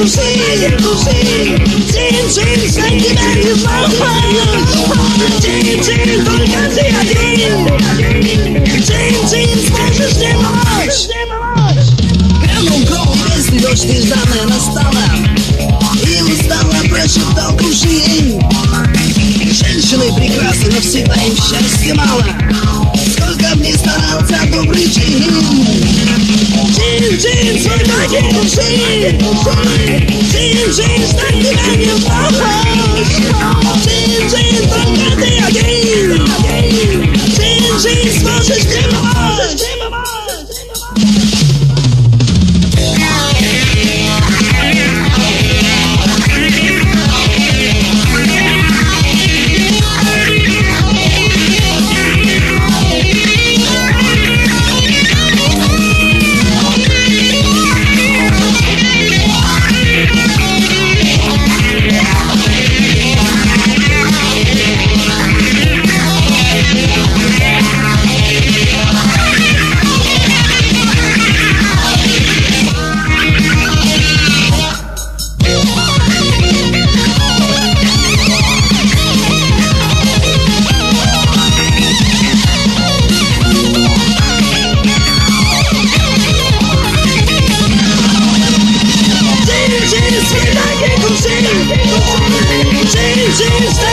души. Чин-чин, снег тебя не похож. Чин-чин, только ты один. Чин-чин, сможешь не помочь. Грянул гром, песни, дождь нежданная настала. И устало прошептал круши. Женщины прекрасны, но всегда им счастья мало. Сколько в ней старался добрый чин. Чин-чин, свой пакет души. Чин-чин, снег тебя не похож. Чин-чин, только ты один. Чин-чин, сможешь мне помочь. Чин-чин,